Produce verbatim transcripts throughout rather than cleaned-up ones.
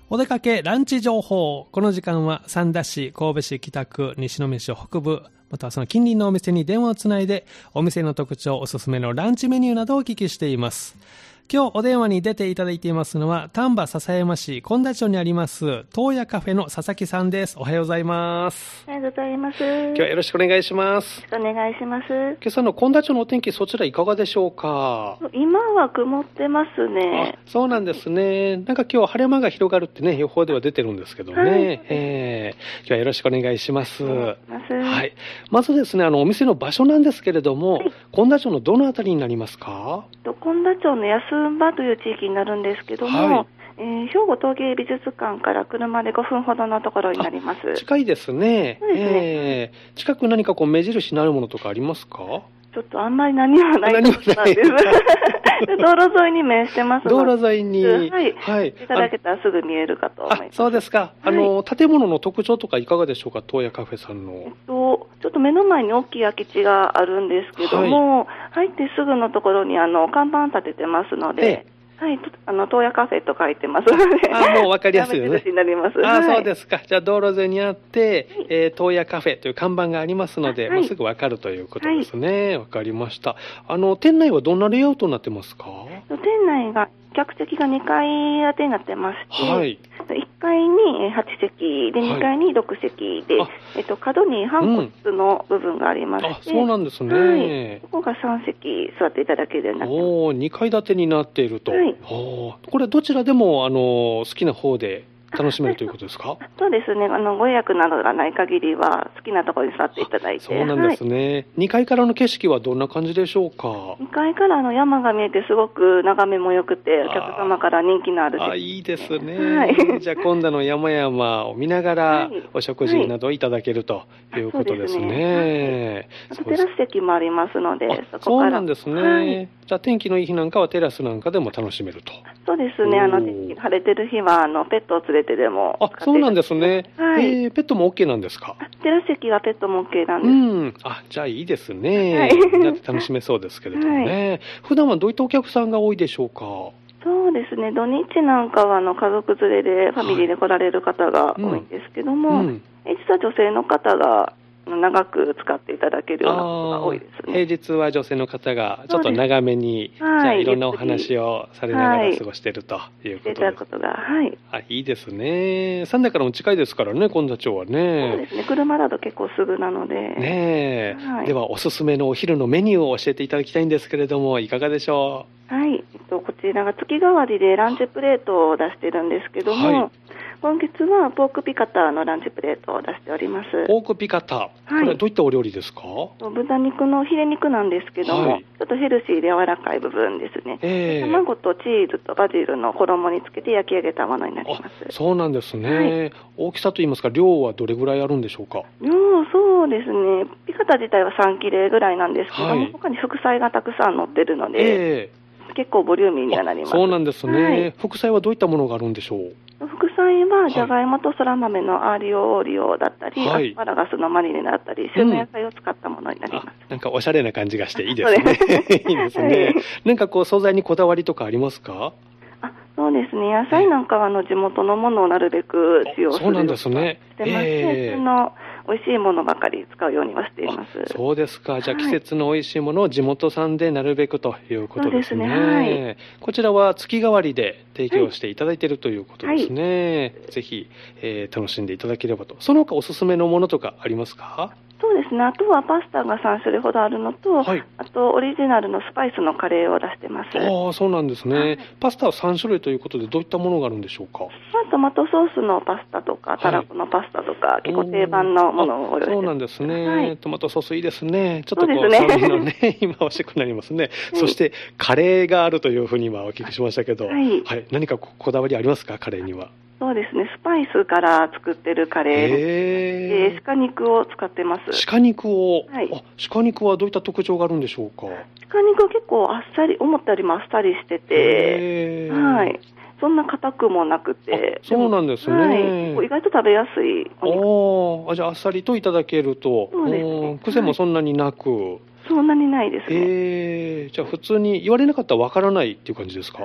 お出かけランチ情報。この時間は三田市、神戸市北区、西宮市北部、またはその近隣のお店に電話をつないで、お店の特徴、おすすめのランチメニューなどをお聞きしています。今日お電話に出ていただいていますのは、丹波篠山市神田町にあります、東野カフェの佐々木さんです。おはようございます。 おはようございます。 今日はよろしくお願いします。 よろしくお願いします。 今朝の神田町のお天気、そちらいかがでしょうか？ 今は曇ってますね。 あ、そうなんですね。なんか今日晴れ間が広がるってね、予報では出てるんですけどね。はい、えー、今日はよろしくお願いします。はい。まずですね、あの、お店の場所なんですけれども、はい、神田町のどのあたりになりますか？ 神田町の安馬という地域になるんですけども、はい、えー、兵庫陶芸美術館から車でごふんほどのところになります。 近いですね。 そうですね。 えー、近く何かこう目印になるものとかありますか？ ちょっとあんまり何もないところなんです。道路沿いに面してますので。 道路沿いに。 はい。はい。いただけたらすぐ見えるかと思います。 あ、そうですか。あの、はい、建物の特徴とかいかがでしょうか、東野カフェさんの。 えっと、ちょっと目の前に大きい空き地があるんですけども、はい、入ってすぐのところにあの、看板立ててますので、ええ、はい、あの、東野カフェと書いてますので。 あ、もうわかりやすいよね。 になります。 あ、はい、そうですか。じゃあ、道路沿いにあって、はい、えー、東野カフェという看板がありますので、はい、もうすぐわかるということですね。わ、はい、かりました。あの、店内はどんなレイアウトになってますか？ 店内が、客席がにかい建てになってまして、はい、いっかいにはちせきで、にかいにろくせきで、はい、えっと、角に半個室の部分がありまして、うん、あ、 そうなんですね。 はい、ここがさんせき座っていただけるようになってます。 おー、にかい建てになっていると。はい、おー、これどちらでも、あの、好きな方で楽しめるということですか？ そうですね。あの、ご予約などがない限りは、好きなところに座っていただいて。 そうなんですね。はい、にかいからの景色はどんな感じでしょうか？ にかいからの山が見えて、すごく眺めも良くて、お客様から人気のある、 ね。あ、いいですね。はい、じゃあ、今度の山々を見ながら、お食事などをいただけるということですね。 あと、テラス席もありますので、 そこから。そうなんですね。はい、じゃあ、天気のいい日なんかはテラスなんかでも楽しめると。 そうですね。あの、天気晴れてる日は、あの、ペットを連れてでも。 あ、そうなんですね。はい、えー、ペットも OK なんですか？ テラス席はペットも OK なんです。 うん。あ、じゃあいいですね。はい、みんなで楽しめそうですけれどもね。はい、普段はどういったお客さんが多いでしょうか？ そうですね。土日なんかは、あの、家族連れで、ファミリーで来られる方が多いんですけども、はいうん、実は女性の方が、長く使っていただけるようなことが多いですね。 平日は女性の方がちょっと長めに、じゃあいろんなお話をされながら過ごしているということです。はい、していたことが、はい。あ、いいですね。三田からも近いですからね、神田町はね。 そうですね。車だと結構すぐなので。 ねえ、はい。では、おすすめのお昼のメニューを教えていただきたいんですけれども、いかがでしょう？はい。えっと、こちらが月替わりでランチプレートを出してるんですけども、はい、今月はポークピカタのランチプレートを出しております。 ポークピカタ、はい、これはどういったお料理ですか？ 豚肉のヒレ肉なんですけども、はい、ちょっとヘルシーで柔らかい部分ですね。えー、卵とチーズとバジルの衣につけて焼き上げたものになります。 そうなんですね。はい、大きさといいますか、量はどれぐらいあるんでしょうか？ 量、そうですね。ピカタ自体はさん切れぐらいなんですけども、はい、他に副菜がたくさん載ってるので、えー結構ボリューミーにはなります。 そうなんですね、はい。副菜はどういったものがあるんでしょう？ 副菜はじゃがいもとそら豆のアーリオオーリオだったり、はい、アスパラガスのマリネだったり、旬の野菜を使ったものになります。うん、 なんかおしゃれな感じがしていいですね。いいですね。はい、なんかこう素材にこだわりとかありますか？ あ、そうですね。野菜なんかはあの地元のものをなるべく使用するようにしてまして、えー、の美味しいものばかり使うようにはしています。 そうですか。じゃあ、はい、季節の美味しいものを地元産でなるべくということですね。そうですね。はい、こちらは月替わりで提供していただいているということですね。はい、ぜひ、えー、楽しんでいただければと。その他おすすめのものとかありますか？ そうですね。あとはパスタがさんしゅるいほどあるのと、はい、あとオリジナルのスパイスのカレーを出してます。 ああ、そうなんですね。はい、パスタはさんしゅるいということで、どういったものがあるんでしょうか？ まあ、トマトソースのパスタとか、たらこのパスタとか、はい、結構定番のものをご用意してます。 そうなんですね。はい、トマトソースいいですね。ちょっとこう、酸味のね、今欲しくなりますね。はい、そして、カレーがあるというふうに今お聞きしましたけど、はい、はい、何かこだわりありますか、カレーには？ そうですね。スパイスから作ってるカレーで、えー、鹿肉を使ってます。 鹿肉を、はい、あ、鹿肉はどういった特徴があるんでしょうか？ 鹿肉は結構あっさり、思ったよりもあっさりしてて、はい。そんな硬くもなくて。 そうなんですね。 はい、意外と食べやすいお肉。ああ、じゃああっさりといただけると。そうですね。癖もそんなになく。はい、 そんなにないですね。 えー、じゃあ普通に言われなかったらわからないっていう感じですか？ そう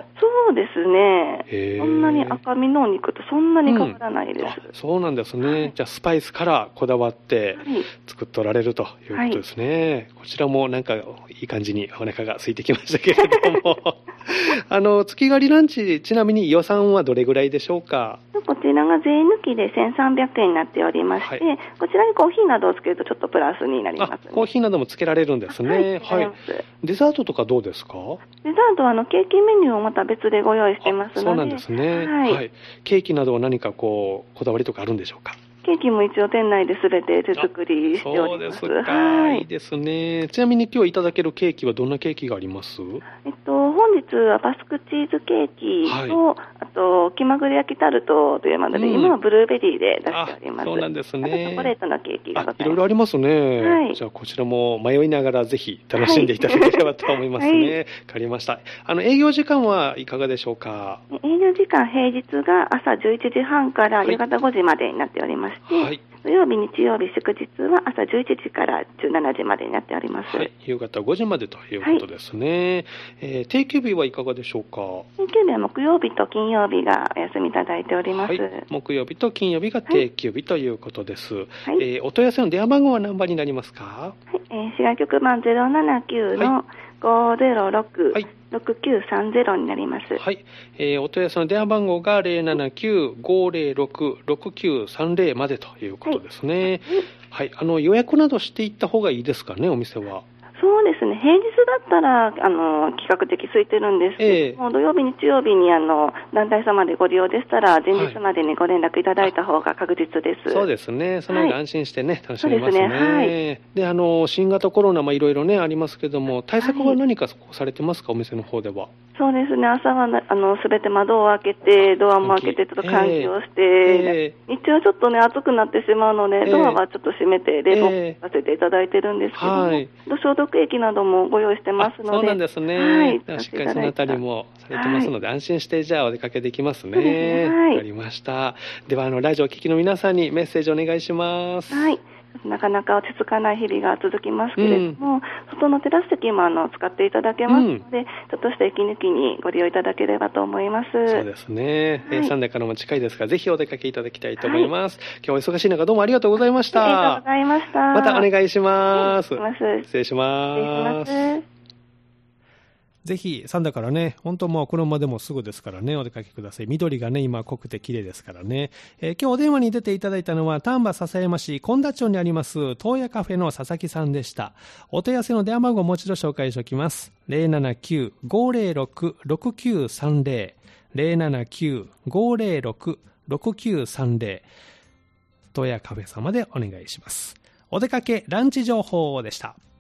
そうですね。そんなに赤身のお肉とそんなに変わらないです。うん、 そうなんですね。はい、じゃあスパイスからこだわって作っておられるということですね。はい、こちらもなんかいい感じにお腹が空いてきましたけれども。あの、月狩りランチ、ちなみに予算はどれぐらいでしょうか？ こちらが税抜きでせんさんびゃくえんになっておりまして、はい、こちらにコーヒーなどをつけるとちょっとプラスになります、ね。 コーヒーなどもつけられるんですね。はい。はい、デザートとかどうですか？ デザートはあのケーキメニューをまた別でご用意してますので。 そうなんですね。はい。はい、ケーキなどは何かこうこだわりとかあるんでしょうか？ ケーキも一応店内で全て手作りしております。 そうですか。はい。いいですね。ちなみに今日いただけるケーキはどんなケーキがあります？ えっと、本日はバスクチーズケーキと、はい、あと、気まぐれ焼きタルトというもので、うん、今はブルーベリーで出しております。 そうなんですね。 あとチョコレートのケーキがございます。 いろいろありますね。はい。じゃあこちらも迷いながらぜひ楽しんでいただければと思いますね。はい、わかりました。あの、営業時間はいかがでしょうか？ 営業時間、平日が朝じゅういちじはんから夕方ごじまでになっておりまして、はい、土曜日、日曜日、祝日は朝じゅういちじからじゅうしちじまでになっております。 はい、夕方ごじまでということですね。はい、えー、定休日はいかがでしょうか？ 定休日は木曜日と金曜日がお休みいただいております。 はい、木曜日と金曜日が定休日ということです。はい、えー、お問い合わせの電話番号は何番になりますか？ はい、えー、滋賀局番ゼロななきゅうのごゼロろく、ろくきゅうさんゼロになります。 はい、えー、お問い合わせの電話番号がゼロななきゅうごゼロろく、ろくきゅうさんゼロまでということですね。はい、はい、あの予約などしていった方がいいですかね、お店は。 そうですね、平日だったらあの比較的空いてるんですけども、えー、土曜日、日曜日にあの団体様でご利用でしたら、前日までにご連絡いただいた方が確実です。 はい、そうですね、その方が安心してね、はい、楽しめますね。そうですね、はい、であの新型コロナ、いろいろねありますけども、対策は何かされてますか、はい、お店の方では。 そうですね、朝はあのすべて窓を開けて、ドアも開けて、ちょっと換気をして、えー、日中はちょっとね、暑くなってしまうので、えー、ドアはちょっと閉めて、冷房させていただいてるんですけども、えーはい、消毒液などもご用意してますので。 そうなんですね。はい、しっかりそのあたりもされてますので、はい、安心して、じゃあお出かけできますね。ね、はい、わかりました。では、あのラジオを聴きの皆さんにメッセージお願いします。 はい。なかなか落ち着かない日々が続きますけれども、うん、外のテラス席もあの使っていただけますので、うん、ちょっとした息抜きにご利用いただければと思います。 そうですね。はい、サンデーからも近いですから、ぜひお出かけいただきたいと思います。はい、今日は忙しい中どうもありがとうございました。 ありがとうございました。 またお願いします。 はい、 失礼します。失礼します。 ぜひ、サンダからね、本当もう車でもすぐですからね、お出かけください。緑がね、今濃くて綺麗ですからね。えー、今日お電話に出ていただいたのは、丹波篠山市本田町にあります、東野カフェの佐々木さんでした。お問い合わせの電話番号をもう一度紹介しておきます。ゼロななきゅうごゼロろく、ろくきゅうさんゼロ、ゼロななきゅうごゼロろく、ろくきゅうさんゼロ、東野カフェ様でお願いします。お出かけランチ情報でした。